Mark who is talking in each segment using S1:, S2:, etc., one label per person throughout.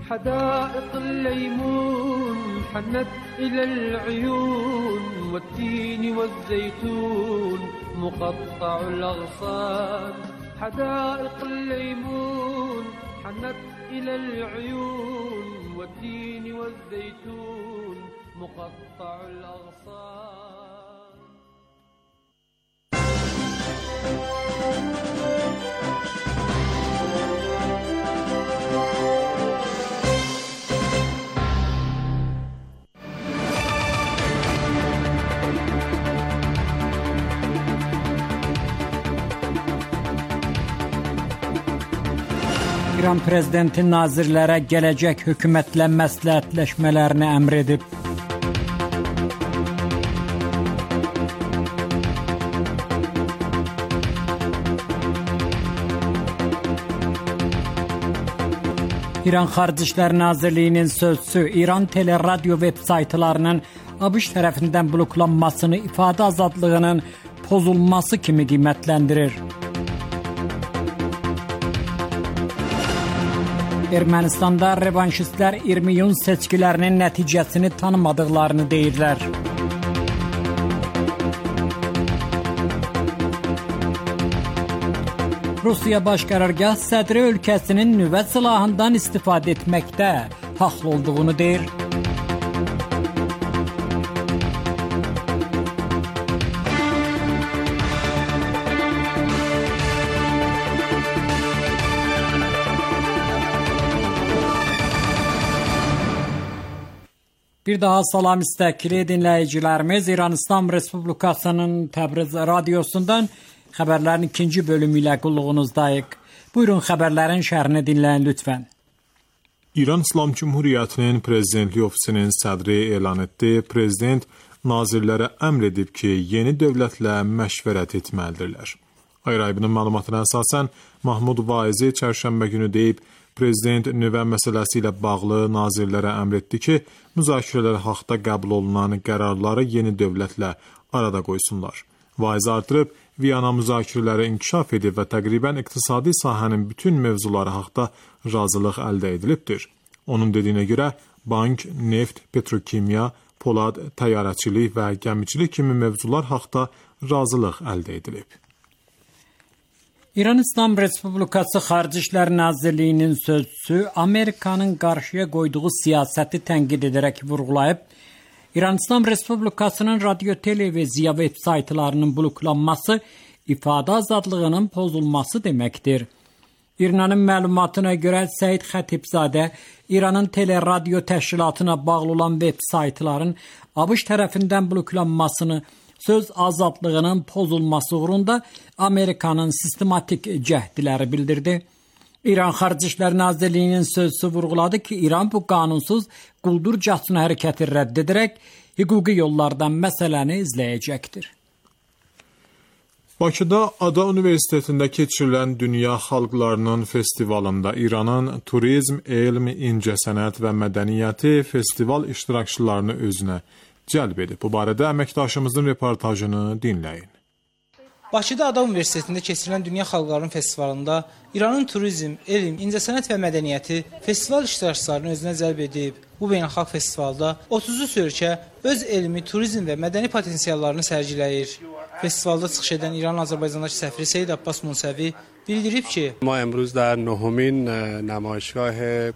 S1: حدائق الليمون حنت إلى العيون والتين والزيتون مقطع الأغصان حدائق الليمون حنت إلى العيون والتين والزيتون مقطع الأغصان.
S2: İran prezidenti nazirlərə gələcək hökumətlə məsləhətləşmələrini əmr edib. İran Xarici İşlər Nazirliyinin sözçüsü İran teleradyo veb saytlarının ABŞ tərəfindən bloklanmasını ifadə azadlığının pozulması kimi qiymətləndirir. Ermənistanda revanşistlər 20 iyun seçkilərinin nəticəsini tanımadıqlarını deyirlər. Rusiya Baş Qərargah sədri ölkəsinin nüvə silahından istifadə etməkdə haqlı olduğunu deyir. Bir daha salam istəkli dinləyicilərimiz, İran İslam Respublikasının Təbriz radiosundan xəbərlərin ikinci bölümü ilə qulluğunuzdayıq. Buyurun xəbərlərin şərhini dinləyin lütfən.
S3: İran İslam Cümhuriyyətinin prezidentlik ofisinin sədri elan etdi. Prezident nazirlərə əmr edib ki, yeni dövlətlə məşvərət etməlidirlər. Ayrayibinin məlumatına əsasən Mahmud Vaizi çərşənbə günü deyib, prezident nüvə məsələsi ilə bağlı nazirlərə əmr etdi ki, müzakirələr haqda qəbul olunan qərarları yeni dövlətlə arada qoysunlar. Vaiz artırıb, Viyana müzakirələri inkişaf edib və təqribən iqtisadi sahənin bütün mövzuları haqda razılıq əldə edilibdir. Onun dediyinə görə, bank, neft, petrokimya, polad, təyyarəçilik və gəmiçilik kimi mövzular haqda razılıq əldə edilib.
S2: İran İslam Respublikası Xarici İşlər Nazirliyinin sözçüsü Amerikanın qarşıya qoyduğu siyasəti tənqid edərək vurğulayıb, İran İslam Respublikasının radio, televiziya və web saytlarının bloklanması ifadə azadlığının pozulması deməkdir. İranın məlumatına görə Səid Xətibzadə İranın teleradyo təşkilatına bağlı olan web saytların ABŞ tərəfindən bloklanmasını söz azadlığının pozulması uğrunda Amerikanın sistematik cəhdləri bildirdi. İran Xarici İşlər Nazirliyinin sözçüsü vurğuladı ki, İran bu qanunsuz quldurcasına hərəkəti rədd edərək hüquqi yollardan məsələni izləyəcəkdir.
S3: Bakıda Ada Universitetində keçirilən Dünya Xalqlarının Festivalında İranın turizm, elm, incəsənət və mədəniyyəti festival iştirakçılarını özünə cəlb edib. Bu barədə əməkdaşımızın reportajını dinləyin.
S4: Bakıda Ada Universitetində keçirilən Dünya Xalqlarının Festivalında İranın turizm, elm, incəsənət və mədəniyyəti festival iştirakçılarını özünə cəlb edib. Bu beynəlxalq festivalda 33 ölkə öz elmi, turizm və mədəni potensiallarını sərgiləyir. Festivalda çıxış edən İranın Azərbaycandakı səfiri Seyid Abbas Munsəvi bildirib ki,
S5: ما امروز در نهمین نمایشگاه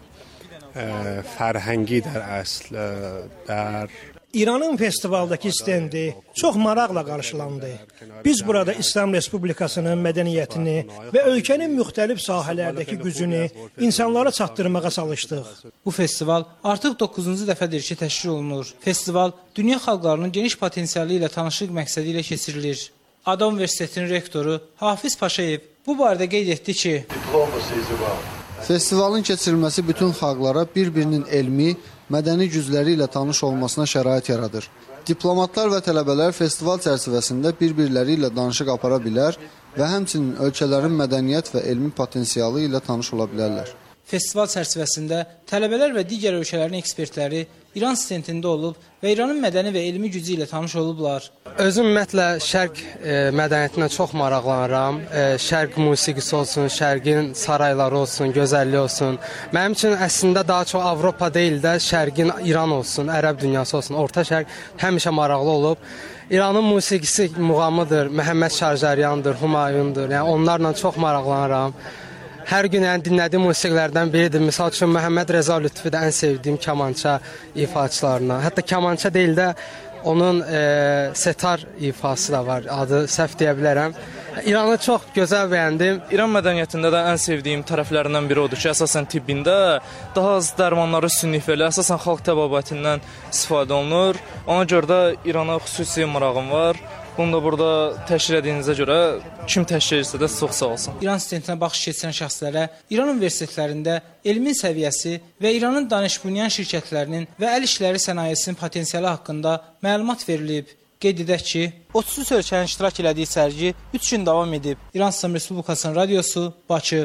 S5: فرهنگی در اصل در
S6: İranın festivaldakı stendi çox maraqla qarşılandı. Biz burada İslam Respublikasının mədəniyyətini və ölkənin müxtəlif sahələrdəki gücünü insanlara çatdırmağa çalışdıq.
S4: Bu festival artıq 9-cu dəfədir ki, təşkil olunur. Festival dünya xalqlarının geniş potensialı ilə tanışlıq məqsədi ilə keçirilir. Ada Universitetinin rektoru Hafiz Paşayev bu barədə qeyd etdi ki,
S7: festivalın keçirilməsi bütün xalqlara bir-birinin elmi, mədəni gücləri ilə tanış olmasına şərait yaradır. Diplomatlar və tələbələr festival çərçivəsində bir-birləri ilə danışıq apara bilər və həmçinin ölkələrin mədəniyyət və elmi potensialı ilə tanış ola bilərlər.
S4: Festival çərçivəsində tələbələr və digər ölkələrin ekspertləri İran stendində olub və İranın mədəni və elmi gücü ilə tanış olublar.
S8: Özüm ümumiyyətlə şərq mədəniyyətinə çox maraqlanıram. Şərq musiqisi olsun, şərqin sarayları olsun, gözəlliyi olsun. Mənim üçün əslində daha çox Avropa deyil də şərqin İran olsun, ərəb dünyası olsun, Orta Şərq həmişə maraqlı olub. İranın musiqisi muğamıdır, Məhəmməd Şarjəryandır, Humayundur. Yəni onlarla çox maraqlanıram. Hər gün dinlədiyim musiqilərdən biridir. Məsəl üçün Məhəmməd Rəza Lütfi də ən sevdiyim kamança ifaçılarına. Hətta kamança deyil də onun setar ifası da var. Adı səhv deyə bilərəm. İranı çox gözəl bəyəndim.
S9: İran mədəniyyətində də ən sevdiyim tərəflərindən biri odur ki, əsasən tibbində daha az dərmanları üstünlük əsasən xalq təbabətindən istifadə olunur. Ona görə də İrana xüsusi marağım var. Bunu da burada təşkil ediyinizə görə kim təşkil edirsə də çox sağ olsun.
S4: İran stendinə baxış keçirən şəxslərə İran universitetlərində elmin səviyyəsi və İranın danışbunyan şirkətlərinin və əl işləri sənayesinin potensialı haqqında məlumat verilib. Qeyd edək ki, 33 ölkənin iştirak elədiyi sərgi 3 gün davam edib. İran İslam Respublikasının radiosu, Bakı.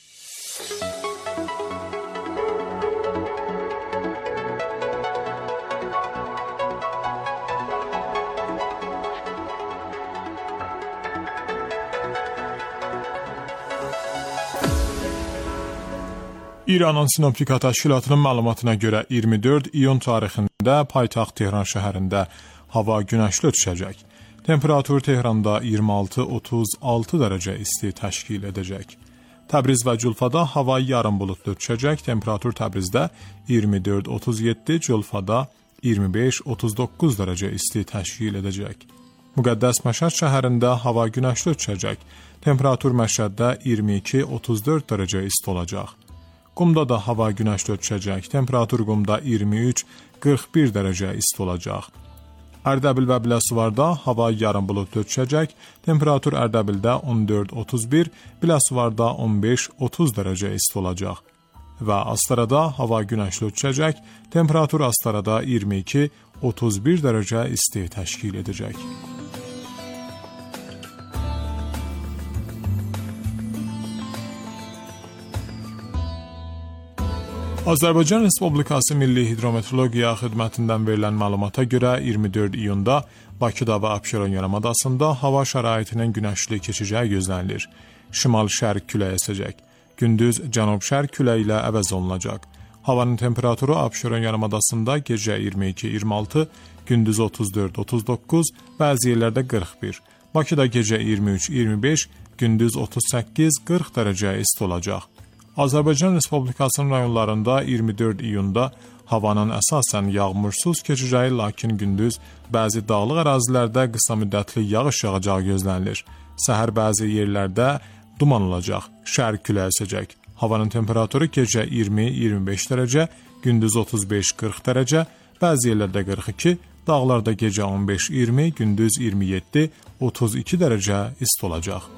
S3: İranın Sinoptika Təşkilatının məlumatına görə 24 iyun tarixində paytaxt Tehran şəhərində hava günəşli düşəcək. Temperatur Tehranda 26-36 dərəcə isti təşkil edəcək. Təbriz və Culfada hava yarım buludlu düşəcək. Temperatur Təbrizdə 24-37, Culfada 25-39 dərəcə isti təşkil edəcək. Müqəddəs Məşəd şəhərində hava günəşli düşəcək. Temperatur Məşəddə 22-34 dərəcə isti olacaq. Qumda da hava günəşli düşəcək. Temperatur Qumda 23-41 dərəcə isti olacaq. Ərdəbil və Biləsuvarda hava yarım buludlu düşəcək. Temperatur Ərdəbildə 14-31, Biləsuvarda 15-30 dərəcə isti olacaq. Və Astarada hava günəşli düşəcək. Temperatur Astarada 22-31 dərəcə isti təşkil edəcək. Azərbaycan Respublikası Milli Hidrometeorologiya Xidmətindən verilən məlumata görə 24 iyunda Bakıda və Abşeron yarımadasında hava şəraitinin günəşli keçəcəyi gözlənilir. Şimal-şərq küləyi əsəcək. Gündüz cənub-şərq küləyi ilə əvəz olunacaq. Havanın temperaturu Abşeron yarımadasında gecə 22-26, gündüz 34-39, bəzi yerlərdə 41. Bakıda gecə 23-25, gündüz 38-40 dərəcə isti olacaq. Azərbaycan Respublikasının rayonlarında 24 iyunda havanın əsasən yağmursuz keçəcəyi, lakin gündüz bəzi dağlıq ərazilərdə qısa müddətli yağış yağacağı gözlənilir. Səhər bəzi yerlərdə duman olacaq, şərq küləyi əsəcək. Havanın temperaturu gecə 20-25 dərəcə, gündüz 35-40 dərəcə, bəzi yerlərdə 42, dağlarda gecə 15-20, gündüz 27-32 dərəcə isti olacaq.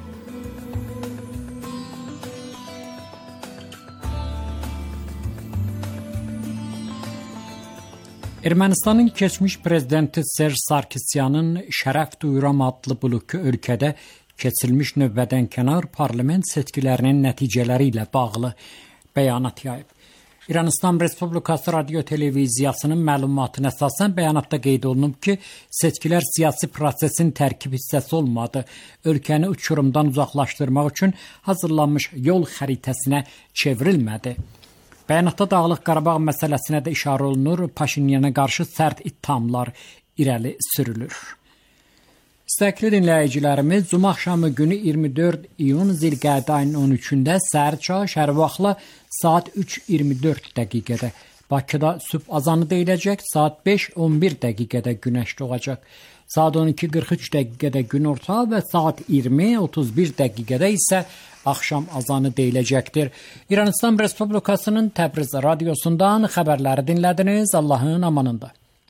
S2: Ermənistanın keçmiş prezidenti Serj Sarkisyanın Şərəf Duyuram adlı bloku ölkədə keçirilmiş növbədənkənar parlament seçkilərinin nəticələri ilə bağlı bəyanat yayıb. İran Respublikası Radio Televiziyasının məlumatına əsasən bəyanatda qeyd olunub ki, seçkilər siyasi prosesin tərkib hissəsi olmadı. Ölkəni uçurumdan uzaqlaşdırmaq üçün hazırlanmış yol xəritəsinə çevrilmədi. Bəyanatda Dağlıq Qarabağ məsələsinə də işarə olunur, Paşinyana qarşı sərt ittihamlar irəli sürülür. İstəkli dinləyicilərimiz, Cuma axşamı günü 24 iyun Zilqədə ayının 13-də səhər çağı şəhər vaxtı saat 3:24 dəqiqədə Bakıda sübh azanı deyiləcək, saat 5:11 dəqiqədə günəş doğacaq. Saat 12:43 dəqiqədə günorta və saat 20:31 dəqiqədə isə axşam azanı deyiləcəkdir. İran İslam Respublikasının Təbriz radiosundan xəbərləri dinlədiniz. Allahın amanında.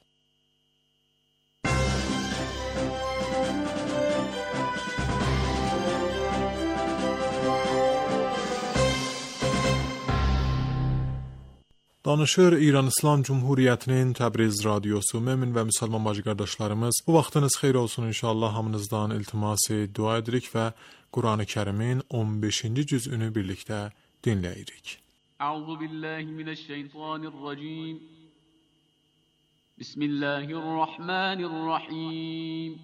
S3: Danışır İran İslam Cumhuriyyətinin Təbriz radiosu. Mömin və müsəlman bacı qardaşlarımız, bu vaxtınız xeyir olsun inşallah. Hamınızdan iltiması dua edirik və Qurani Kərimin 15-ci cüzünü birlikdə dinləyirik.
S10: أعوذ بالله من الشيطان الرجيم. بسم الله الرحمن الرحيم.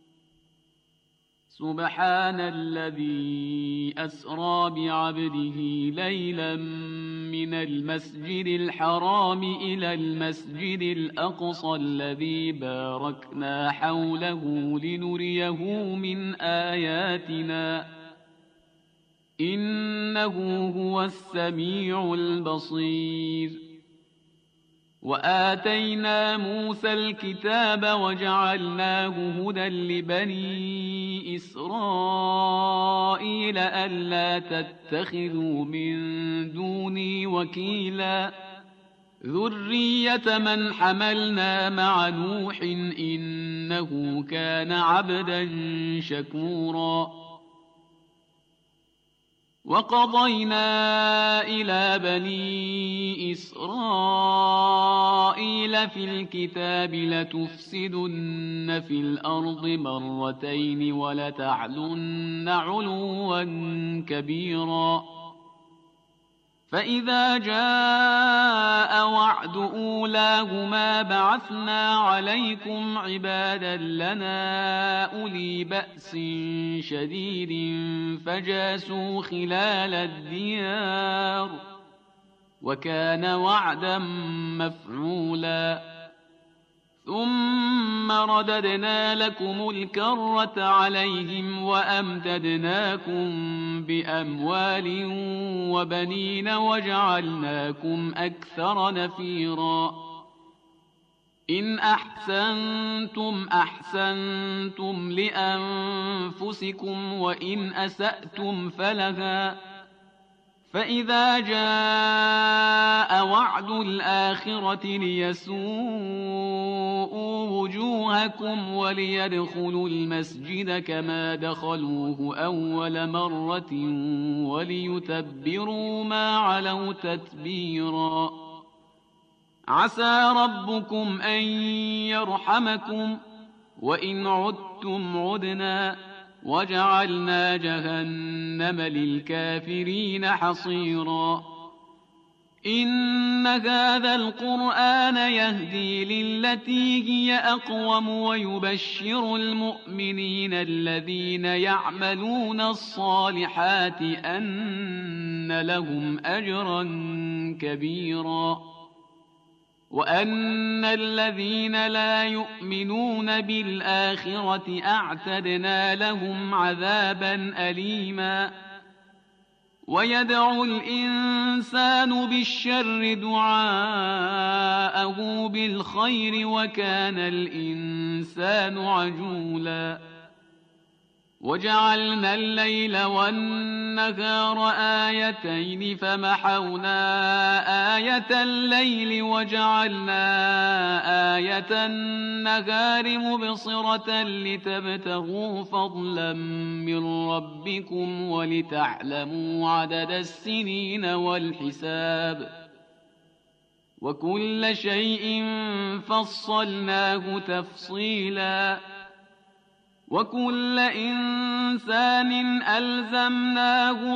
S10: سبحان الذي أسرى بعبده ليلا من المسجد الحرام إلى المسجد الأقصى الذي باركنا حوله لنريه من آياتنا إنه هو السميع البصير. وآتينا موسى الكتاب وجعلناه هدى لبني إسرائيل ألا تتخذوا من دوني وكيلا ذرية من حملنا مع نوح إنه كان عبدا شكورا. وقضينا إلى بني إسرائيل في الكتاب لتفسدن في الأرض مرتين ولتعلن علوا كبيرا. فإذا جاء وعد أولاهما بعثنا عليكم عبادا لنا أولي بأس شديد فجاسوا خلال الديار وكان وعدا مفعولا. ثم رددنا لكم الكرة عليهم وأمددناكم بأموال وبنين وجعلناكم أكثر نفيرا. إن أحسنتم أحسنتم لأنفسكم وإن أسأتم فلها. فإذا جاء وعد الآخرة ليسوءوا وجوهكم وليدخلوا المسجد كما دخلوه أول مرة وليتبروا ما علوا تتبيرا. عسى ربكم أن يرحمكم وإن عدتم عدنا وجعلنا جهنم للكافرين حصيرا. إن هذا القرآن يهدي للتي هي أقوم ويبشر المؤمنين الذين يعملون الصالحات أن لهم أجرا كبيرا. وأن الذين لا يؤمنون بالآخرة أعتدنا لهم عذابا أليما. ويدعو الإنسان بالشر دعاءه بالخير وكان الإنسان عجولا. وجعلنا الليل والنهار آيتين فمحونا آية الليل وجعلنا آية النهار مبصرة لتبتغوا فضلا من ربكم ولتعلموا عدد السنين والحساب وكل شيء فصلناه تفصيلا. وكل إنسان ألزمناه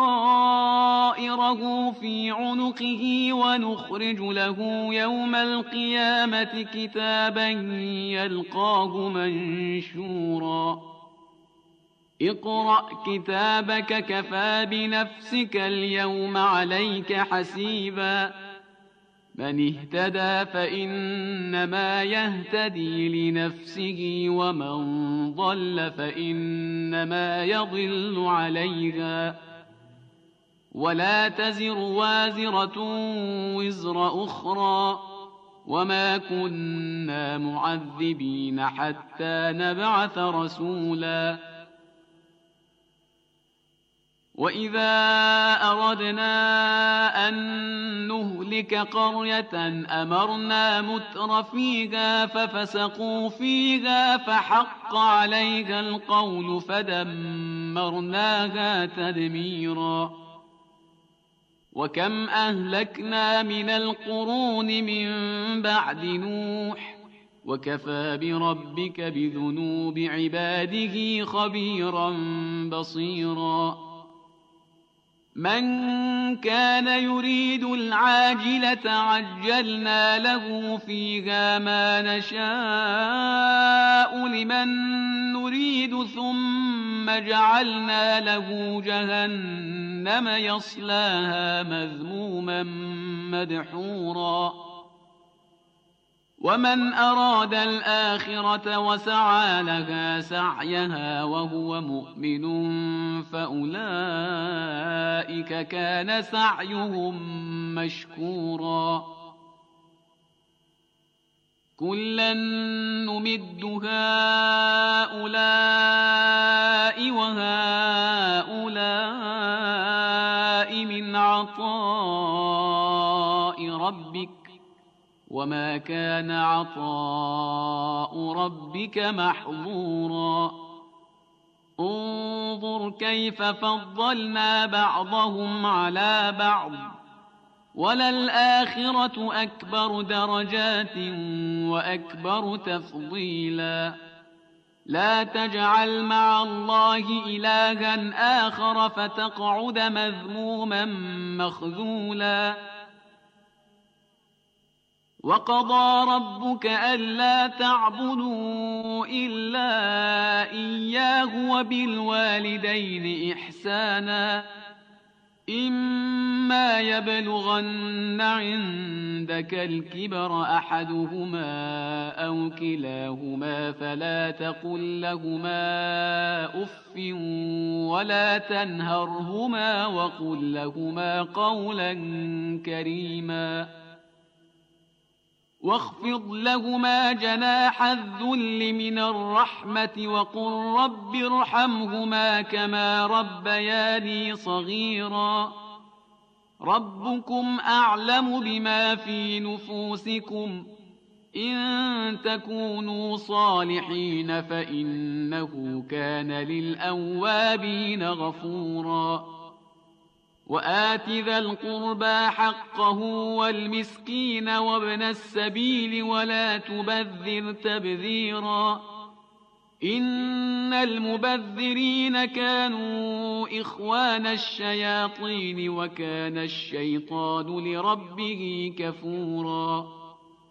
S10: طائره في عنقه ونخرج له يوم القيامة كتابا يلقاه منشورا. اقرأ كتابك كفى بنفسك اليوم عليك حسيبا. من اهتدى فإنما يهتدي لنفسه ومن ضل فإنما يضل عليها ولا تزر وازرة وزر أخرى وما كنا معذبين حتى نبعث رسولا. وإذا أردنا أن نهلك قرية أمرنا متر فيها ففسقوا فيها فحق عليها القول فدمرناها تدميرا. وكم أهلكنا من القرون من بعد نوح وكفى بربك بذنوب عباده خبيرا بصيرا. من كان يريد العاجلة عجلنا له فيها ما نشاء لمن نريد ثم جعلنا له جهنم يصلاها مذموما مدحورا ومن أراد الآخرة وسعى لها سعيها وهو مؤمن فأولئك كان سعيهم مشكورا كلا نمد هؤلاء وهؤلاء من عطاء ربك وما كان عطاء ربك محظورا انظر كيف فضلنا بعضهم على بعض وللآخرة أكبر درجات وأكبر تفضيلا لا تجعل مع الله إلها آخر فتقعد مذموما مخذولا وقضى ربك ألا تعبدوا إلا إياه وبالوالدين إحسانا إما يبلغن عندك الكبر أحدهما أو كلاهما فلا تقل لهما أف ولا تنهرهما وقل لهما قولا كريما واخفض لهما جناح الذل من الرحمة وقل رب ارحمهما كما ربياني صغيرا ربكم أعلم بما في نفوسكم إن تكونوا صالحين فإنه كان للأوابين غفورا وآت ذا القربى حقه والمسكين وابن السبيل ولا تبذر تبذيرا إن المبذرين كانوا إخوان الشياطين وكان الشيطان لربه كفورا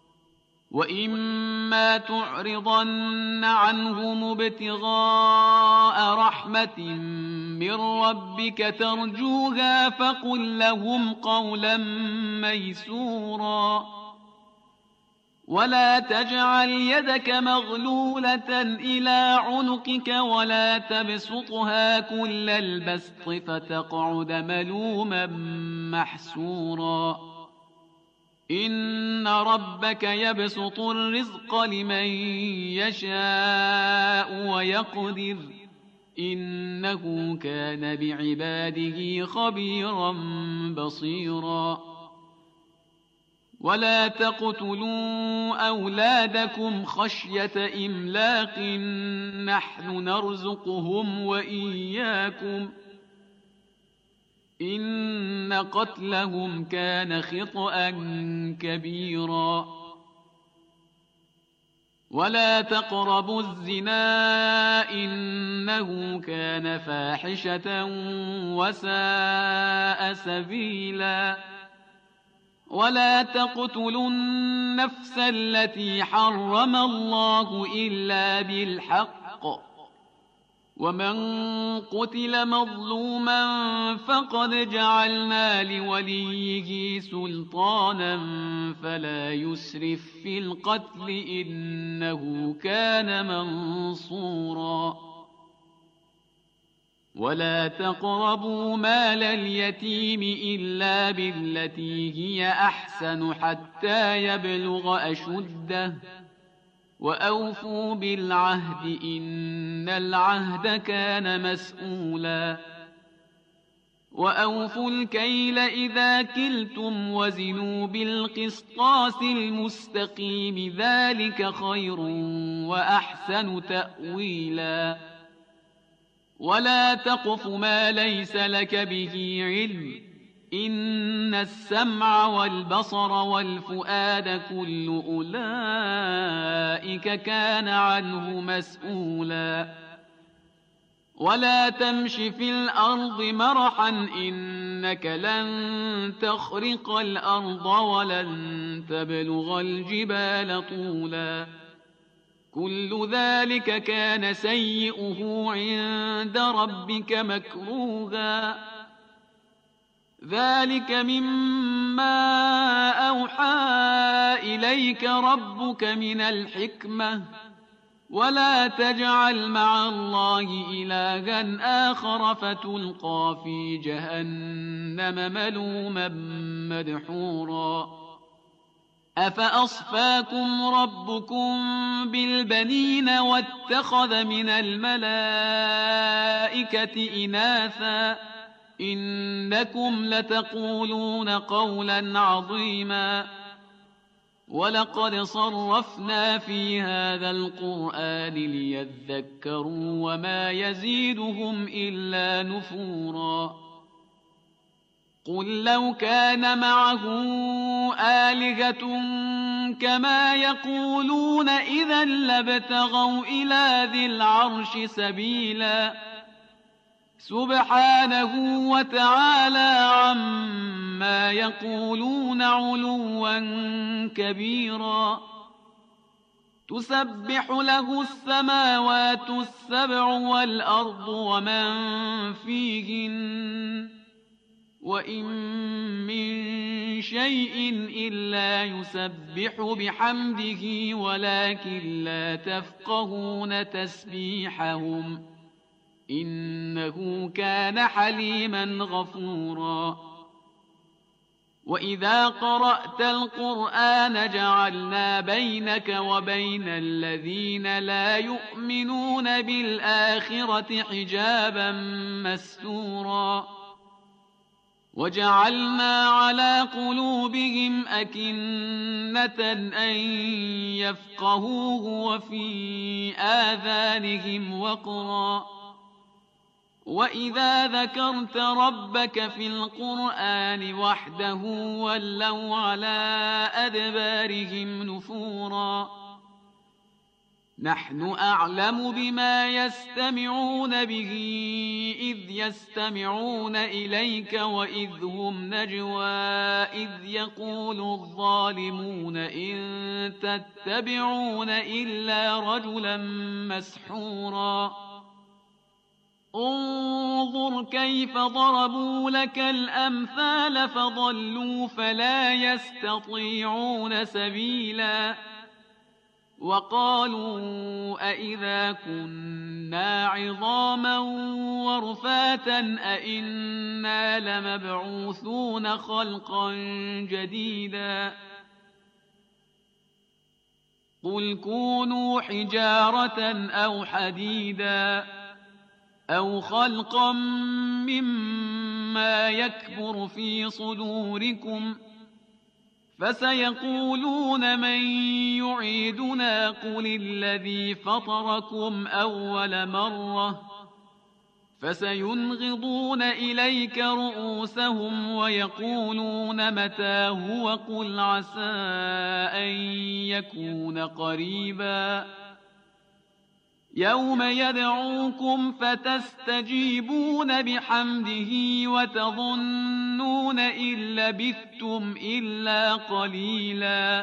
S10: وإما تعرضن عنهم ابتغاء رحمة من ربك ترجوها فقل لهم قولا ميسورا ولا تجعل يدك مغلولة إلى عنقك ولا تبسطها كل البسط فتقعد ملوما محسورا إن ربك يبسط الرزق لمن يشاء ويقدر إنه كان بعباده خبيرا بصيرا ولا تقتلوا أولادكم خشية إملاق نحن نرزقهم وإياكم إن قتلهم كان خطأ كبيرا ولا تقربوا الزنا إنه كان فاحشة وساء سبيلا ولا تقتلوا النفس التي حرم الله إلا بالحق ومن قتل مظلوما فقد جعلنا لوليه سلطانا فلا يسرف في القتل إنه كان منصورا ولا تقربوا مال اليتيم إلا بالتي هي أحسن حتى يبلغ أشده وأوفوا بالعهد إن العهد كان مسؤولا وأوفوا الكيل إذا كلتم وزنوا بالقسطاس المستقيم ذلك خير وأحسن تأويلا ولا تقف ما ليس لك به علم إن السمع والبصر والفؤاد كل أولئك كان عنه مسؤولا ولا تمش في الأرض مرحا إن إنك لن تخرق الأرض ولن تبلغ الجبال طولا كل ذلك كان سيئه عند ربك مكروها ذلك مما أوحى إليك ربك من الحكمة ولا تجعل مع الله إلها آخر فتلقى في جهنم ملوما مدحورا أفأصفاكم ربكم بالبنين واتخذ من الملائكة إناثا إنكم لتقولون قولا عظيما ولقد صرفنا في هذا القرآن ليذكروا وما يزيدهم إلا نفورا قل لو كان معه آلهة كما يقولون إذا لابتغوا إلى ذي العرش سبيلا سبحانه وتعالى عما يقولون علوا كبيرا تسبح له السماوات السبع والأرض ومن فيهن وإن من شيء إلا يسبح بحمده ولكن لا تفقهون تسبيحهم إنه كان حليما غفورا وإذا قرأت القرآن جعلنا بينك وبين الذين لا يؤمنون بالآخرة حجابا مستورا وجعلنا على قلوبهم أكنة أن يفقهوه وفي آذانهم وقرا وإذا ذكرت ربك في القرآن وحده ولوا على أدبارهم نفورا نحن أعلم بما يستمعون به إذ يستمعون إليك وإذ هم نجوى إذ يقول الظالمون إن تتبعون إلا رجلا مسحورا انظر كيف ضربوا لك الأمثال فضلوا فلا يستطيعون سبيلا وقالوا أئذا كنا عظاما ورفاتا أئنا لمبعوثون خلقا جديدا قل كونوا حجارة أو حديدا أو خلقا مما يكبر في صدوركم فسيقولون من يعيدنا قل الذي فطركم أول مرة فسينغضون إليك رؤوسهم ويقولون متى هو قل عسى أن يكون قريبا يوم يدعوكم فتستجيبون بحمده وتظنون إن لبثتم إلا قليلا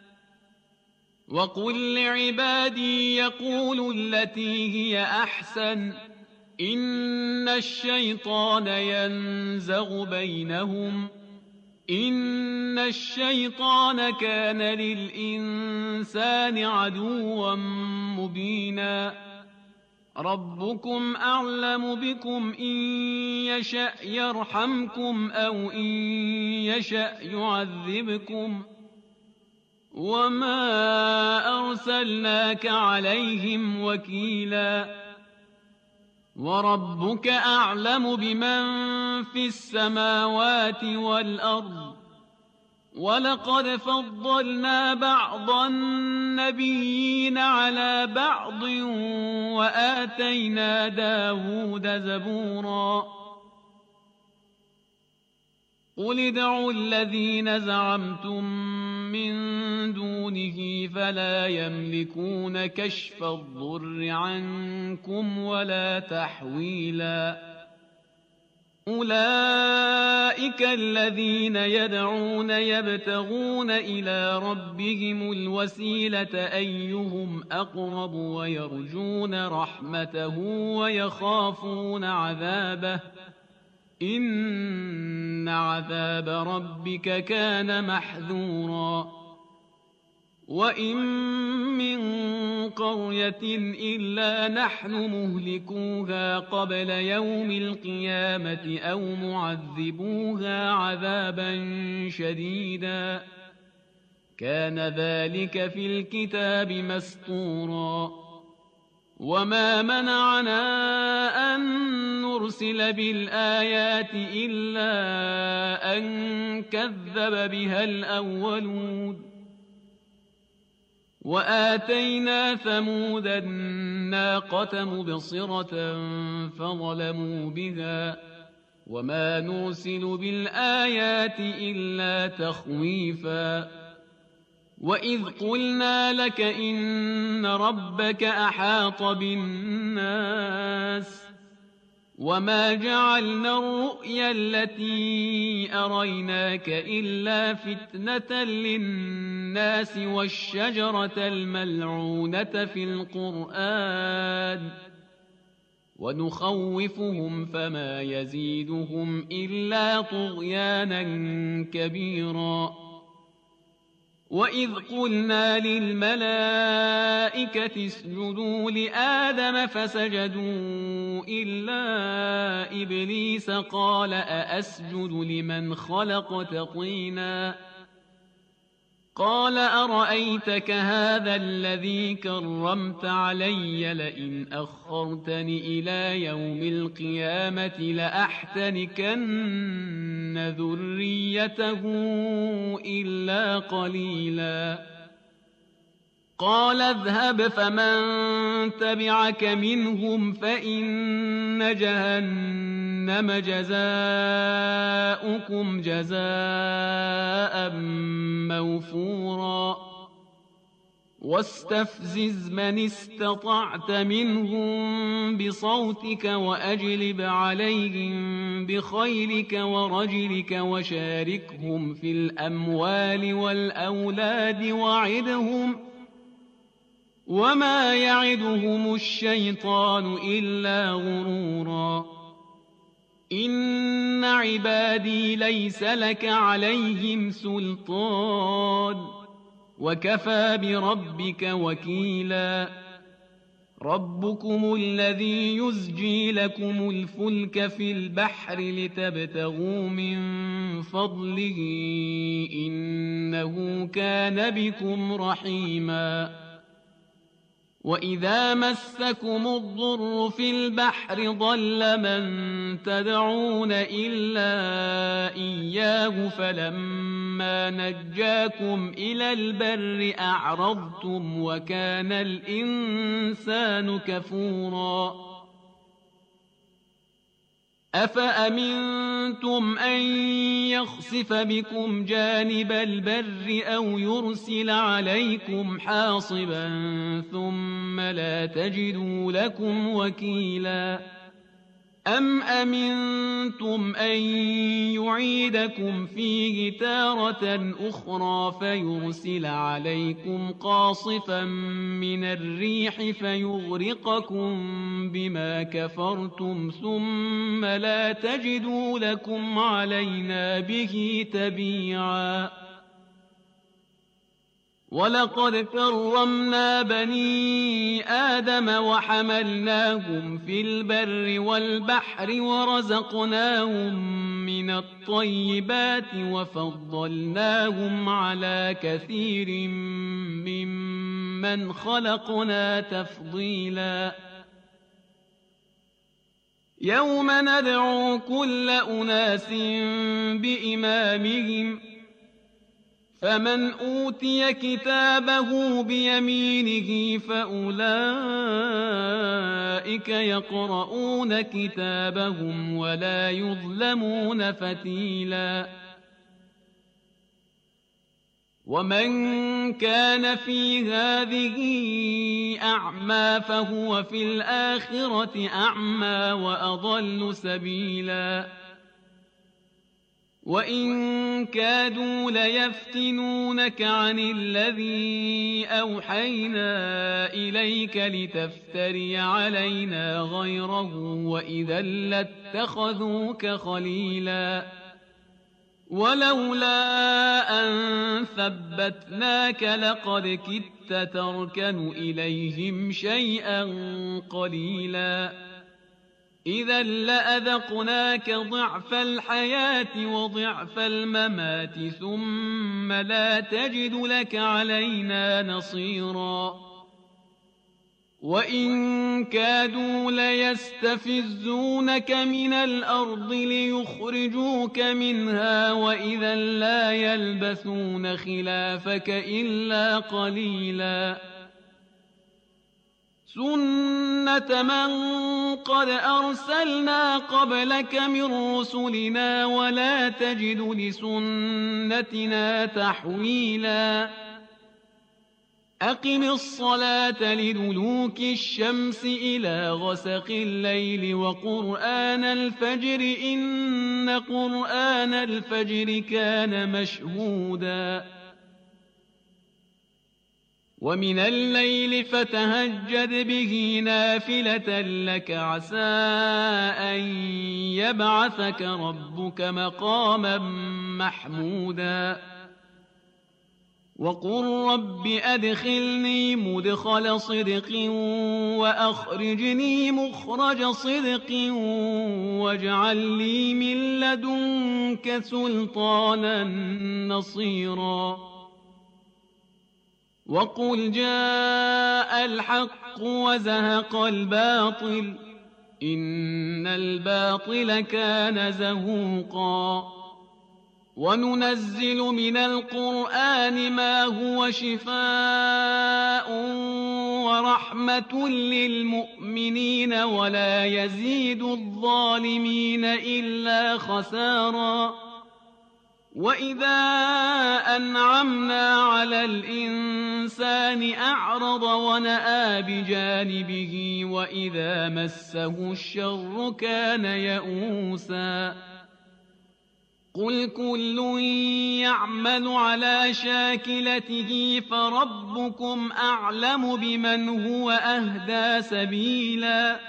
S10: وقل لعبادي يقولوا التي هي أحسن إن الشيطان ينزغ بينهم إن الشيطان كان للإنسان عدوا مبينا ربكم أعلم بكم إن يشأ يرحمكم أو إن يشأ يعذبكم وما أرسلناك عليهم وكيلا وربك أعلم بمن في السماوات والأرض ولقد فضلنا بعض النبيين على بعض وآتينا داود زبورا قل ادعوا الذين زعمتم من دونه فلا يملكون كشف الضر عنكم ولا تحويلا أولئك الذين يدعون يبتغون إلى ربهم الوسيلة أيهم أقرب ويرجون رحمته ويخافون عذابه إن عذاب ربك كان محذورا وإن من قرية إلا نحن مهلكوها قبل يوم القيامة أو معذبوها عذابا شديدا كان ذلك في الكتاب مسطورا وما منعنا أن نرسل بالآيات إلا أن كذب بها الأولون وآتينا ثمود الناقة مبصرة فظلموا بها وما نرسل بالآيات إلا تخويفا وإذ قلنا لك إن ربك أحاط بالناس وما جعلنا الرؤيا التي أريناك إلا فتنة للناس والشجرة الملعونة في القرآن ونخوفهم فما يزيدهم إلا طغيانا كبيرا وإذ قلنا للملائكة اسجدوا لآدم فسجدوا إلا إبليس قال أأسجد لمن خلقت طينا قال أرأيتك هذا الذي كرمت علي لئن أخرتني إلى يوم القيامة لأحتنكن ذريته إلا قليلا قال اذهب فمن تبعك منهم فإن جهنم جزاؤكم جزاء موفورا واستفزز من استطعت منهم بصوتك وأجلب عليهم بخيلك ورجلك وشاركهم في الأموال والأولاد وعدهم وما يعدهم الشيطان إلا غرورا إن عبادي ليس لك عليهم سلطان وكفى بربك وكيلا ربكم الذي يزجي لكم الفلك في البحر لتبتغوا من فضله إنه كان بكم رحيما وإذا مسكم الضر في البحر ضل من تدعون إلا إياه فلما نجاكم إلى البر أعرضتم وكان الإنسان كفورا أفأمنتم أن يخسف بكم جانب البر أو يرسل عليكم حاصبا ثم لا تجدوا لكم وكيلا أم أمنتم أن يعيدكم فيه تارة أخرى فيرسل عليكم قاصفا من الريح فيغرقكم بما كفرتم ثم لا تجدوا لكم علينا به تبيعا ولقد كرمنا بني آدم وحملناهم في البر والبحر ورزقناهم من الطيبات وفضلناهم على كثير ممن خلقنا تفضيلا يوم ندعو كل أناس بإمامهم فمن أوتي كتابه بيمينه فأولئك يقرؤون كتابهم ولا يظلمون فتيلا ومن كان في هذه أعمى فهو في الآخرة أعمى وأضل سبيلا وإن كادوا ليفتنونك عن الذي أوحينا إليك لتفتري علينا غيره وإذا لاتخذوك خليلا ولولا أن ثبتناك لقد كدت تركن إليهم شيئا قليلا إذا لأذقناك ضعف الحياة وضعف الممات ثم لا تجد لك علينا نصيرا وإن كادوا ليستفزونك من الأرض ليخرجوك منها وإذا لا يلبثون خلافك إلا قليلا سنة من قد أرسلنا قبلك من رسلنا ولا تجد لسنتنا تحويلا أقم الصلاة لدلوك الشمس إلى غسق الليل وقرآن الفجر إن قرآن الفجر كان مشهودا ومن الليل فتهجد به نافلة لك عسى أن يبعثك ربك مقاما محمودا وقل رب أدخلني مدخل صدق وأخرجني مخرج صدق واجعل لي من لدنك سلطانا نصيرا وقل جاء الحق وزهق الباطل إن الباطل كان زهوقا وننزل من القرآن ما هو شفاء ورحمة للمؤمنين ولا يزيد الظالمين إلا خسارا وإذا أنعمنا على الإنسان أعرض ونأى بجانبه وإذا مسه الشر كان يئوسا قل كل يعمل على شاكلته فربكم أعلم بمن هو أهدى سبيلا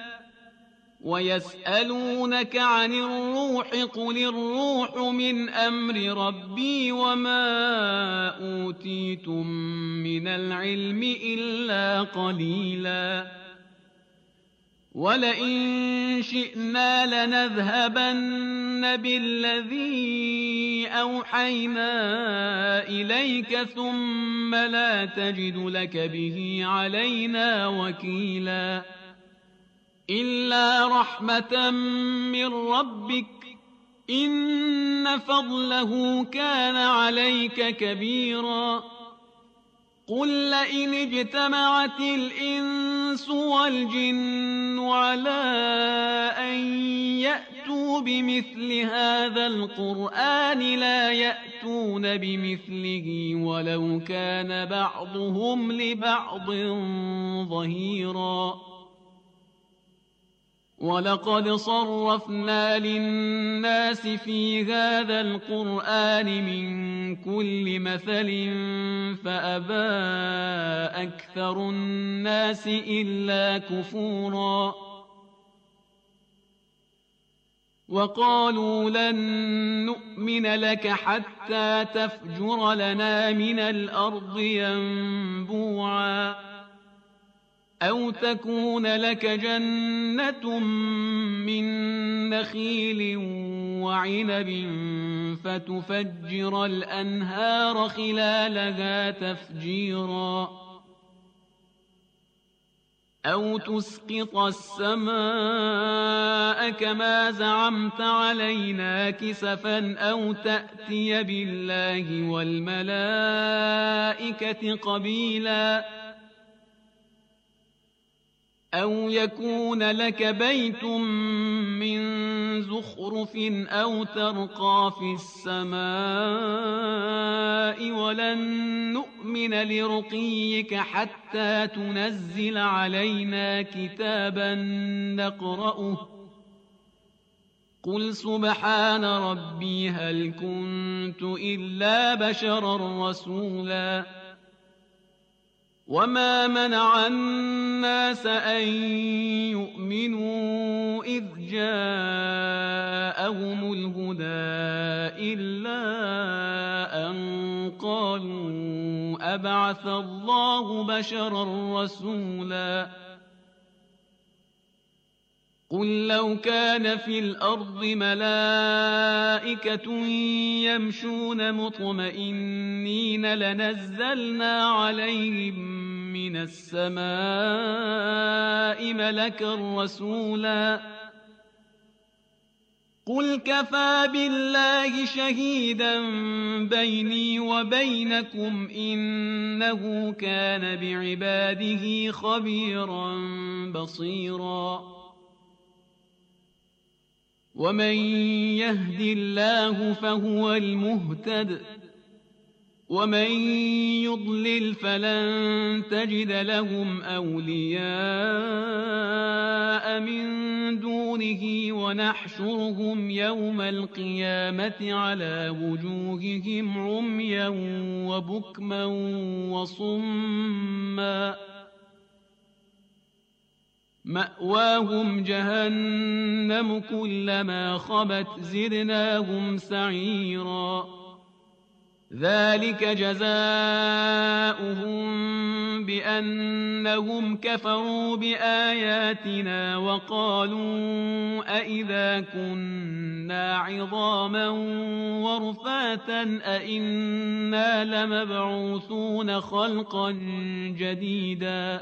S10: ويسألونك عن الروح قل الروح من أمر ربي وما أوتيتم من العلم إلا قليلا ولئن شئنا لنذهبن بالذي أوحينا إليك ثم لا تجد لك به علينا وكيلا إلا رحمة من ربك إن فضله كان عليك كبيرا قل لئن اجتمعت الإنس والجن على أن يأتوا بمثل هذا القرآن لا يأتون بمثله ولو كان بعضهم لبعض ظهيرا ولقد صرفنا للناس في هذا القرآن من كل مثل فأبى أكثر الناس إلا كفورا وقالوا لن نؤمن لك حتى تفجر لنا من الأرض ينبوعا أو تكون لك جنة من نخيل وعنب فتفجر الأنهار خلالها تفجيرا أو تسقط السماء كما زعمت علينا كسفا أو تأتي بالله والملائكة قبيلا أو يكون لك بيت من زخرف أو ترقى في السماء ولن نؤمن لرقيك حتى تنزل علينا كتابا نقرأه قل سبحان ربي هل كنت إلا بشرا رسولا وما منع الناس أن يؤمنوا إذ جاءهم الهدى إلا أن قالوا أبعث الله بشرا رسولا قل لو كان في الأرض ملائكة يمشون مطمئنين لنزلنا عليهم من السماء ملكا رسولا قل كفى بالله شهيدا بيني وبينكم إنه كان بعباده خبيرا بصيرا ومن يهد الله فهو المهتد ومن يضلل فلن تجد لهم أولياء من دونه ونحشرهم يوم القيامة على وجوههم عميا وبكما وصما مأواهم جهنم كلما خبت زدناهم سعيرا ذلك جزاؤهم بأنهم كفروا بآياتنا وقالوا أئذا كنا عظاما ورفاتا أئنا لمبعوثون خلقا جديدا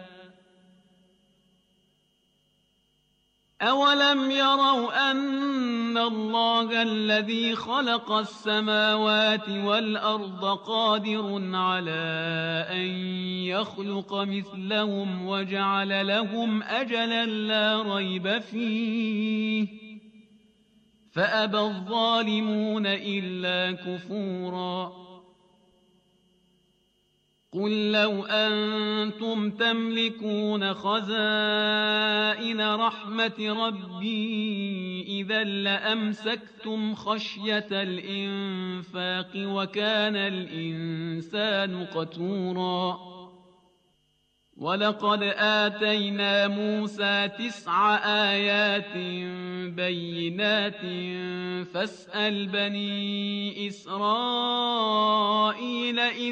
S10: أولم يروا أن الله الذي خلق السماوات والأرض قادر على أن يخلق مثلهم وجعل لهم أجلا لا ريب فيه فأبى الظالمون إلا كفورا قل لو أنتم تملكون خزائن رحمة ربي إذا لأمسكتم خشية الإنفاق وكان الإنسان قتورا ولقد آتينا موسى 9 آيات بينات فاسأل بني إسرائيل إذ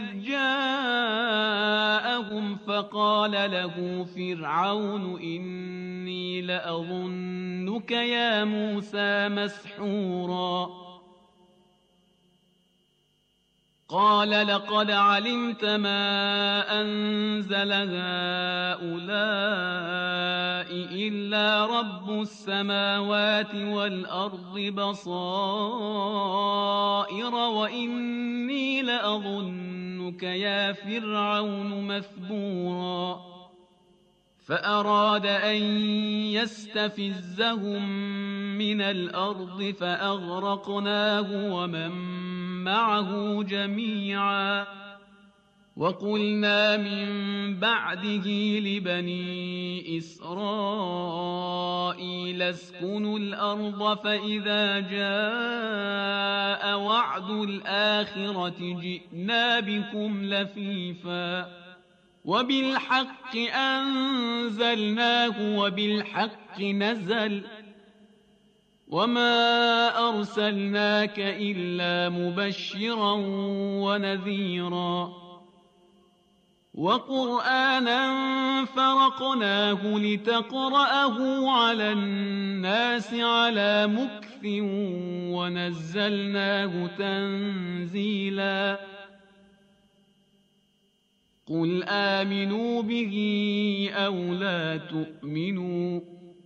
S10: جاءهم فقال له فرعون إني لأظنك يا موسى مسحورا قال لقد علمت ما أنزل هؤلاء إلا رب السماوات والأرض بصائر وإني لأظنك يا فرعون مثبورا فأراد أن يستفزهم من الأرض فأغرقناه ومن معه جميعا وقلنا من بعده لبني إسرائيل اسكنوا الأرض فإذا جاء وعد الآخرة جئنا بكم لفيفا وبالحق أنزلناه وبالحق نزل وما أرسلناك إلا مبشرا ونذيرا وقرآنا فرقناه لتقرأه على الناس على مكث ونزلناه تنزيلا قل آمنوا به أو لا تؤمنوا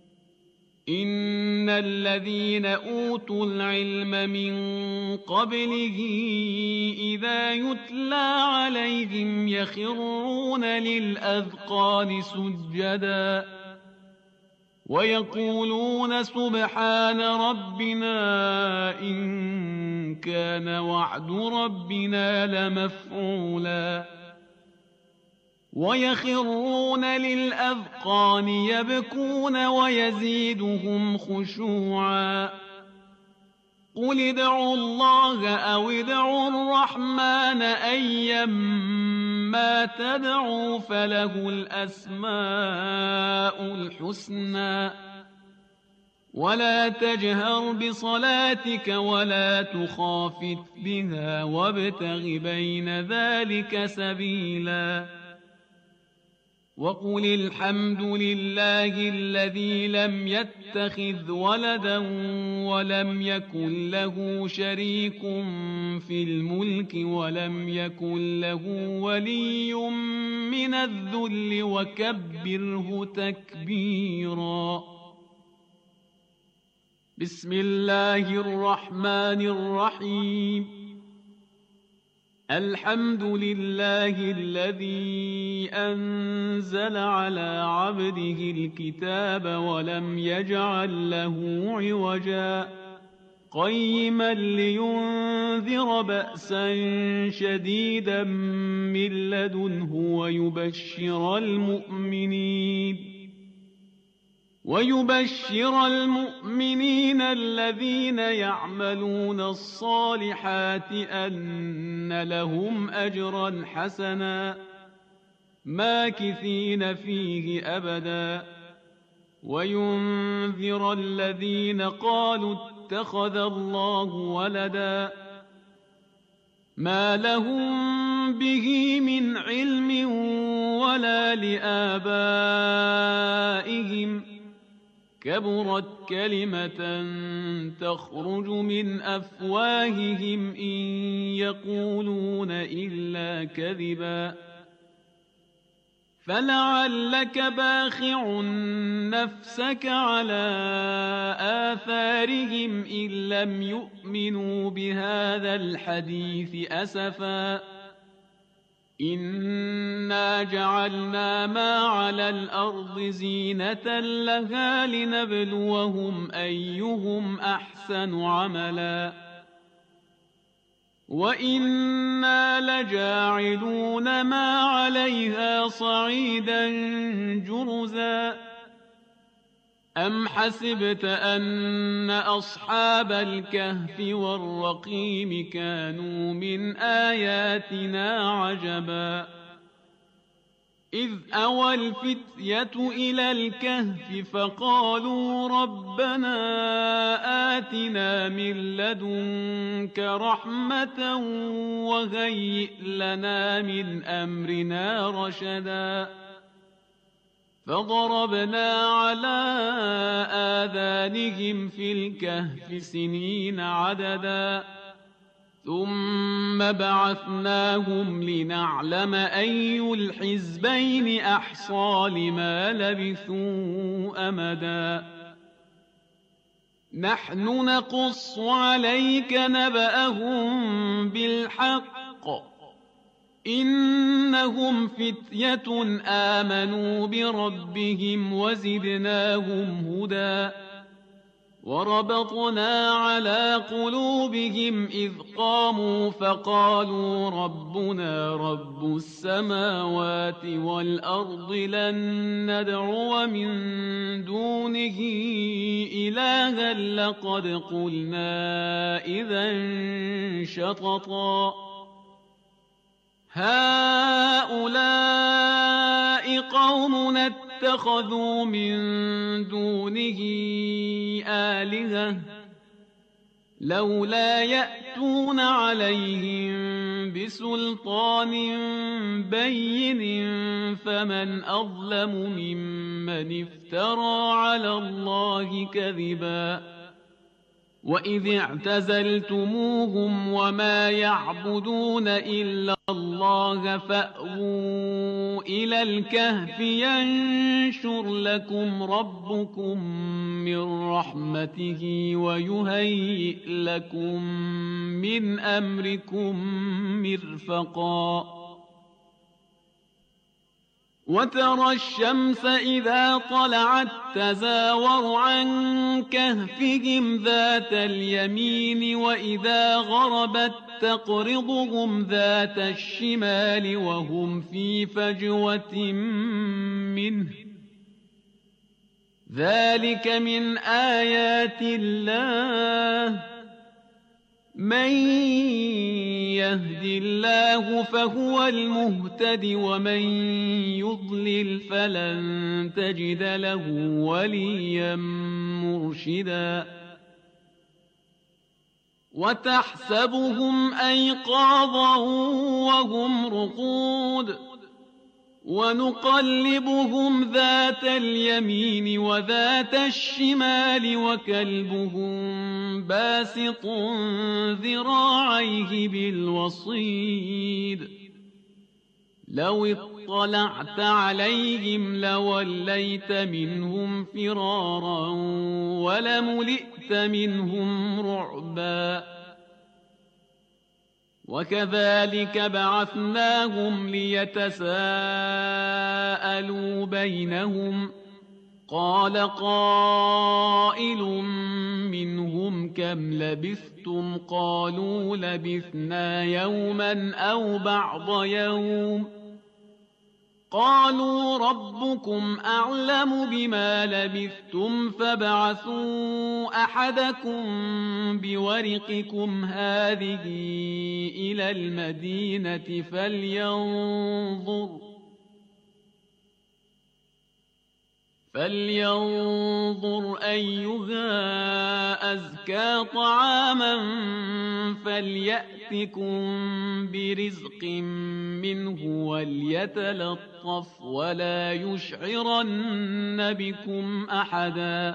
S10: إن الذين أوتوا العلم من قبله إذا يتلى عليهم يخرون للأذقان سجدا ويقولون سبحان ربنا إن كان وعد ربنا لمفعولا ويخرون للأذقان يبكون ويزيدهم خشوعا قل ادعوا الله أو ادعوا الرحمن أيما تدعوا فله الأسماء الحسنى ولا تجهر بصلاتك ولا تخافت بها وابتغ بين ذلك سبيلا وقل الحمد لله الذي لم يتخذ ولدا ولم يكن له شريك في الملك ولم يكن له ولي من الذل وكبره تكبيرا بسم الله الرحمن الرحيم الحمد لله الذي أنزل على عبده الكتاب ولم يجعل له عوجا قيما لينذر بأسا شديدا من لدنه ويبشر المؤمنين الذين يعملون الصالحات أن لهم أجرا حسنا ماكثين فيه أبدا وينذر الذين قالوا اتخذ الله ولدا ما لهم به من علم ولا لآبائهم كبرت كلمة تخرج من أفواههم إن يقولون إلا كذبا فلعلك باخع نفسك على آثارهم إن لم يؤمنوا بهذا الحديث أسفا إنا جعلنا ما على الأرض زينة لها لنبلوهم أيهم أحسن عملا وإنا لجاعلون ما عليها صعيدا جرزا أم حسبت أن أصحاب الكهف والرقيم كانوا من آياتنا عجبا إذ أوى الفتية إلى الكهف فقالوا ربنا آتنا من لدنك رحمة وهيئ لنا من أمرنا رشدا فضربنا على آذانهم في الكهف سنين عددا ثم بعثناهم لنعلم أي الحزبين أحصى لما لبثوا أمدا نحن نقص عليك نبأهم بالحق إنهم فتية آمنوا بربهم وزدناهم هدى وربطنا على قلوبهم إذ قاموا فقالوا ربنا رب السماوات والأرض لن ندعو من دونه إلها لقد قلنا إذا شططا هؤلاء قومنا اتخذوا من دونه آلهة لولا يأتون عليهم بسلطان بين فمن أظلم ممن افترى على الله كذبا وإذ اعتزلتموهم وما يعبدون إلا الله فأووا إلى الكهف ينشر لكم ربكم من رحمته ويهيئ لكم من أمركم مرفقا وترى الشمس إذا طلعت تزاور عن كهفهم ذات اليمين وإذا غربت تقرضهم ذات الشمال وهم في فجوة منه ذلك من آيات الله من يهد الله فهو المهتد ومن يضلل فلن تجد له وليا مرشدا وتحسبهم أيقاظا وهم رقود ونقلبهم ذات اليمين وذات الشمال وكلبهم باسط ذراعيه بالوصيد لو اطلعت عليهم لوليت منهم فرارا ولملئت منهم رعبا وكذلك بعثناهم ليتساءلوا بينهم قال قائل منهم كم لبثتم قالوا لبثنا يوما أو بعض يوم قالوا ربكم أعلم بما لبثتم فابعثوا أحدكم بورقكم هذه إلى المدينة فلينظر أيها أزكى طعاما فليأتكم برزق منه وليتلطف ولا يشعرن بكم أحدا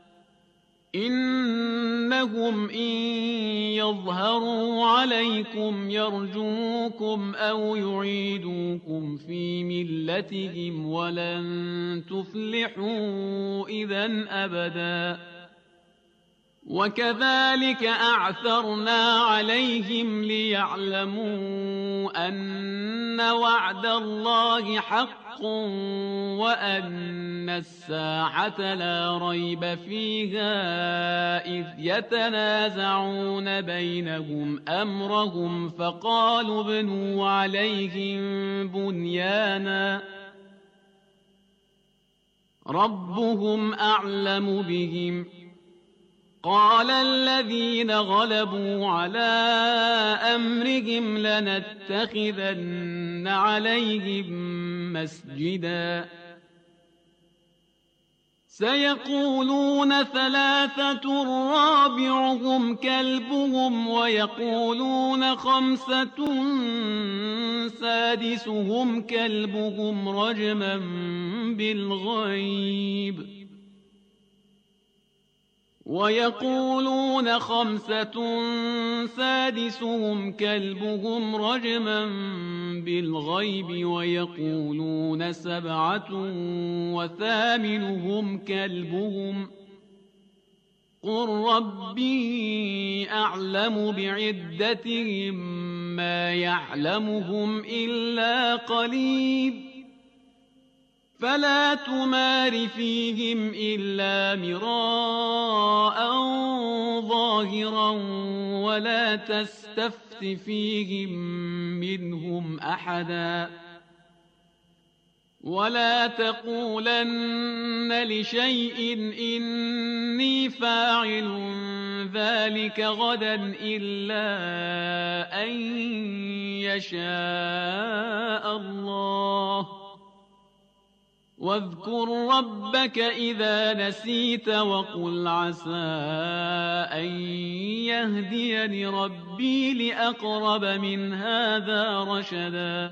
S10: إنهم إن يظهروا عليكم يرجوكم أو يعيدوكم في ملتهم ولن تفلحوا إذا أبدا وكذلك أعثرنا عليهم ليعلموا أن وعد الله حق وأن الساعة لا ريب فيها إذ يتنازعون بينهم أمرهم فقالوا ابنوا عليهم بنيانا ربهم أعلم بهم قال الذين غلبوا على أمرهم لنتخذن عليهم مسجدا سيقولون ثلاثة رابعهم كلبهم ويقولون خمسة سادسهم كلبهم رجما بالغيب ويقولون خمسة سادسهم كلبهم رجما بالغيب ويقولون سبعة وثامنهم كلبهم قل ربي أعلم بعدتهم ما يعلمهم إلا قليل فلا تمار فيهم إلا مراء ظاهرا ولا تستفت فيهم منهم أحدا ولا تقولن لشيء إني فاعل ذلك غدا إلا أن يشاء الله واذكر ربك إذا نسيت وقل عسى أن يهديني ربي لأقرب من هذا رشدا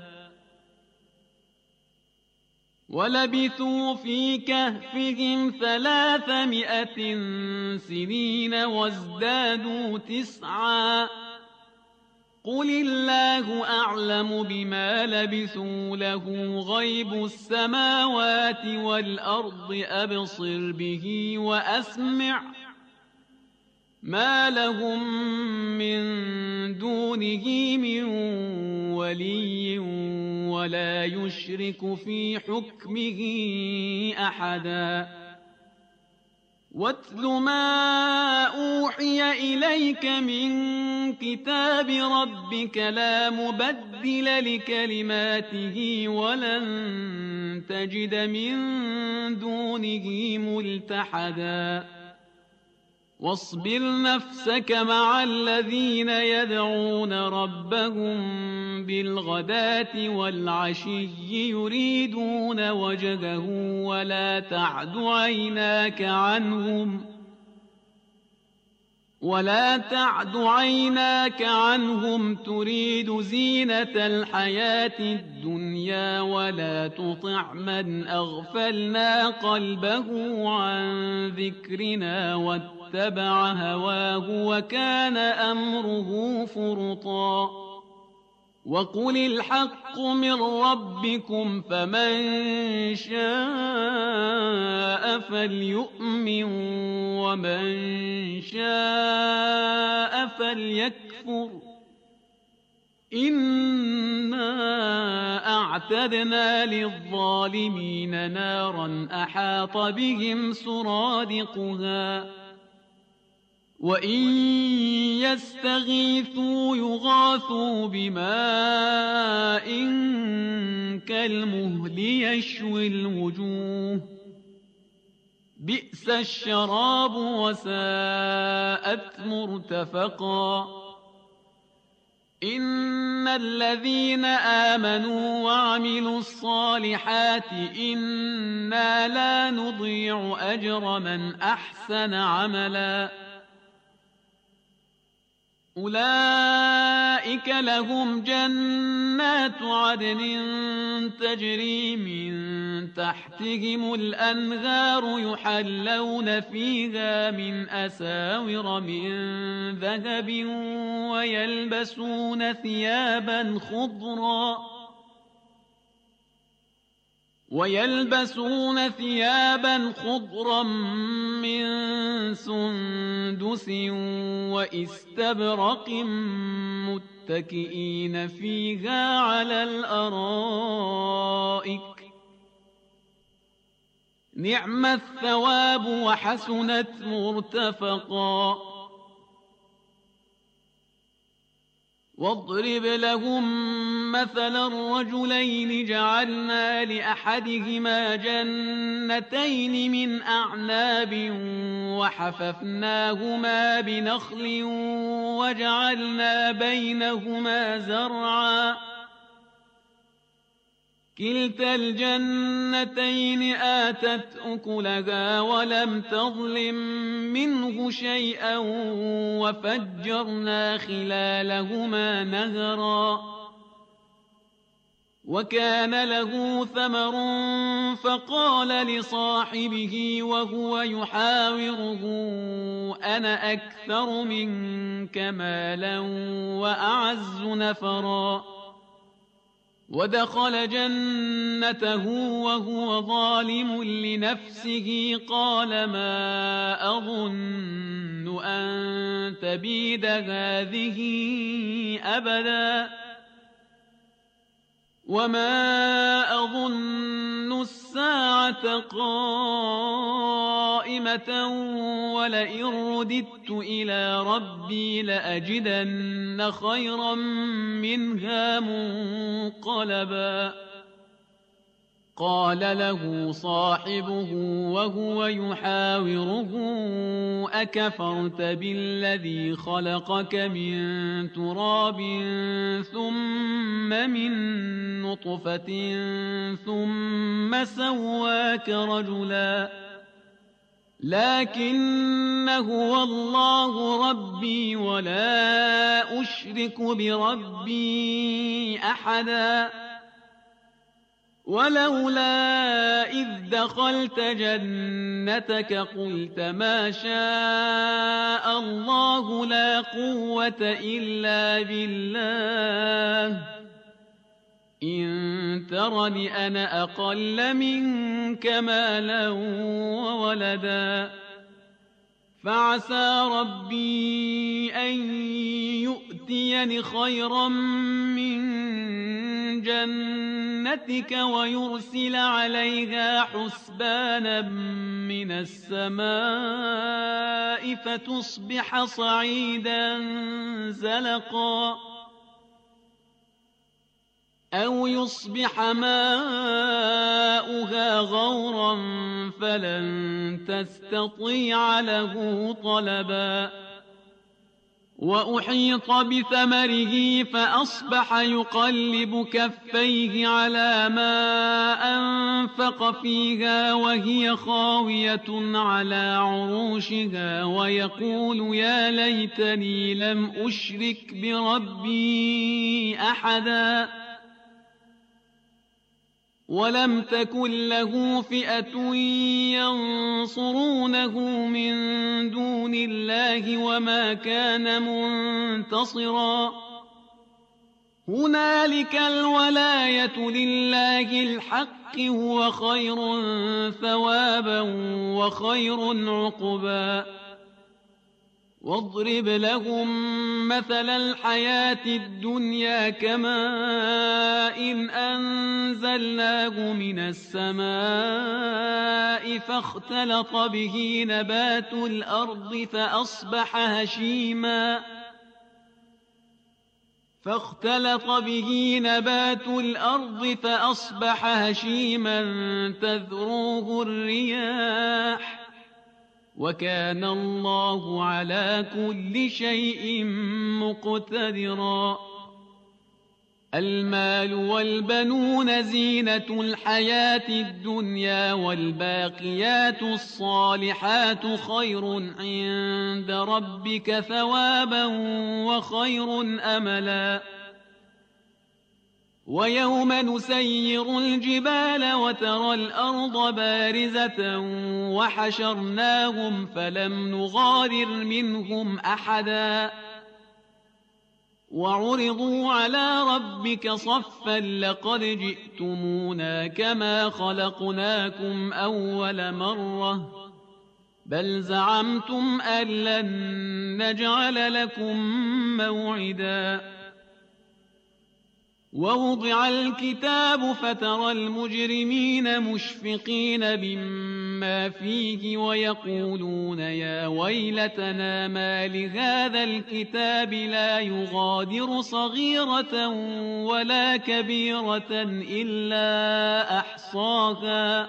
S10: ولبثوا في كهفهم 300 سنين وازدادوا 9 قل الله أعلم بما لبثوا له غيب السماوات والأرض أبصر به وأسمع ما لهم من دونه من ولي ولا يشرك في حكمه أحدا واتل ما أوحي إليك من كتاب ربك لا مبدل لكلماته ولن تجد من دونه ملتحدا واصبر نفسك مع الذين يدعون ربهم بالغداة والعشي يريدون وجهه ولا تعد عيناك عنهم تريد زينة الحياة الدنيا ولا تطع من أغفلنا قلبه عن ذكرنا واتبع هواه وكان أمره فرطا وقل الحق من ربكم فمن شاء فليؤمن ومن شاء فليكفر إنا أعتدنا للظالمين نارا أحاط بهم سرادقها وإن يستغيثوا يغاثوا بماء كالمهل يشوي الوجوه بئس الشراب وساءت مرتفقا إن الذين آمنوا وعملوا الصالحات إنا لا نضيع أجر من أحسن عملا أولئك لهم جنات عدن تجري من تحتهم الأنهار يحلون فيها من أساور من ذهب ويلبسون ثيابا خضرا من سندس وإستبرق متكئين فيها على الأرائك نعم الثواب وحسنت مرتفقا واضرب لهم مثلا الرجلين جعلنا لأحدهما جنتين من أعناب وحففناهما بنخل وجعلنا بينهما زرعا كلتا الجنتين آتت أكلها ولم تظلم منه شيئا وفجرنا خلالهما نهرا وكان له ثمر فقال لصاحبه وهو يحاوره أنا أكثر منك مالا وأعز نفرا ودخل جنته وهو ظالم لنفسه قال ما أظن أن تبيد هذه أبدا وما أظن الساعة قائمة ولئن رددت إلى ربي لأجدن خيرا منها منقلبا قال له صاحبه وهو يحاوره أكفرت بالذي خلقك من تراب ثم من نطفة ثم سواك رجلا لكن هو الله ربي ولا أشرك بربي أحدا ولولا إذ دخلت جنتك قلت ما شاء الله لا قوة إلا بالله إن ترني أنا أقل منك مالا وولدا فعسى ربي أن يؤتيني خيرا من جنتك ويرسل عليها حسبانا من السماء فتصبح صعيدا زلقا أو يصبح ماؤها غورا فلن تستطيع له طلبا وأحيط بثمره فأصبح يقلب كفيه على ما أنفق فيها وهي خاوية على عروشها ويقول يا ليتني لم أشرك بربي أحدا ولم تكن له فئة ينصرونه من دون الله وما كان منتصرا هنالك الولاية لله الحق هو خير ثوابا وخير عقبا واضرب لهم مثل الحياة الدنيا كماء أنزلناه من السماء فاختلط به نبات الأرض فأصبح هشيما تذروه الرياح وكان الله على كل شيء مقتدرا المال والبنون زينة الحياة الدنيا والباقيات الصالحات خير عند ربك ثوابا وخير أملا ويوم نسير الجبال وترى الأرض بارزة وحشرناهم فلم نغادر منهم أحدا وعرضوا على ربك صفا لقد جئتمونا كما خلقناكم أول مرة بل زعمتم أن لن نجعل لكم موعدا ووضع الكتاب فترى المجرمين مشفقين مما فيه ويقولون يا ويلتنا ما لهذا الكتاب لا يغادر صغيرة ولا كبيرة إلا أحصاها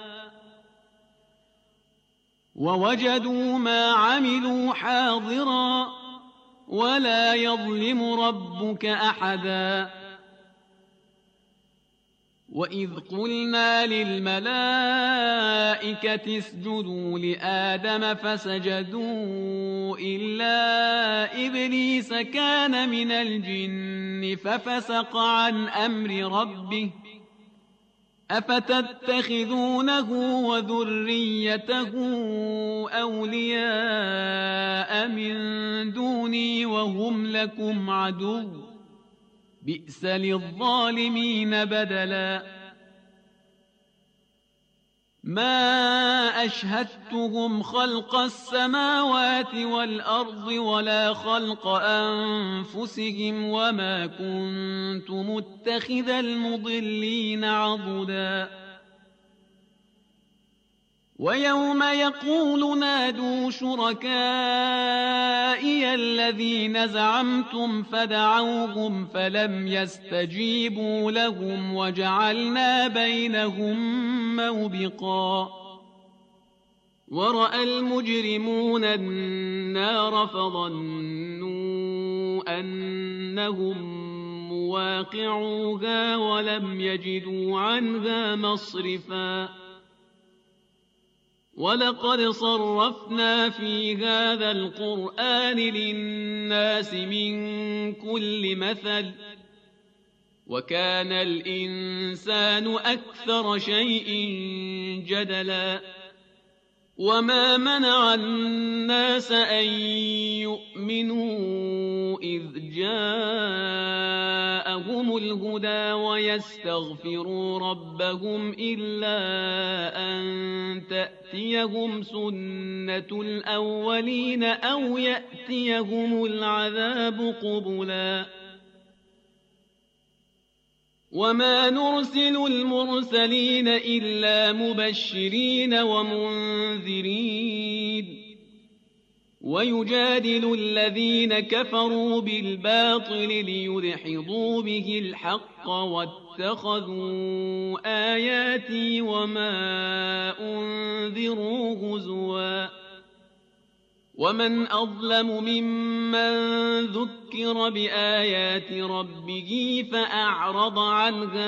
S10: ووجدوا ما عملوا حاضرا ولا يظلم ربك أحدا وإذ قلنا للملائكة اسجدوا لآدم فسجدوا إلا إبليس كان من الجن ففسق عن أمر ربه أفتتخذونه وذريته أولياء من دوني وهم لكم عدو بئس للظالمين بدلا ما أشهدتهم خلق السماوات والأرض ولا خلق أنفسهم وما كنت متخذ المضلين عضدا ويوم يقول نادوا شركائي الذين زعمتم فدعوهم فلم يستجيبوا لهم وجعلنا بينهم موبقا ورأى المجرمون النار فظنوا أنهم مواقعوها ولم يجدوا عنها مصرفا ولقد صرفنا في هذا القرآن للناس من كل مثل وكان الإنسان أكثر شيء جدلا وما منع الناس أن يؤمنوا إذ جاءهم الهدى ويستغفروا ربهم إلا أن تأتيهم سنة الأولين أو يأتيهم العذاب قبلا وما نرسل المرسلين إلا مبشرين ومنذرين ويجادل الذين كفروا بالباطل ليدحضوا به الحق واتخذوا آياتي وما أنذروا هزوا ومن أظلم ممن ذكر بآيات ربه فأعرض عنها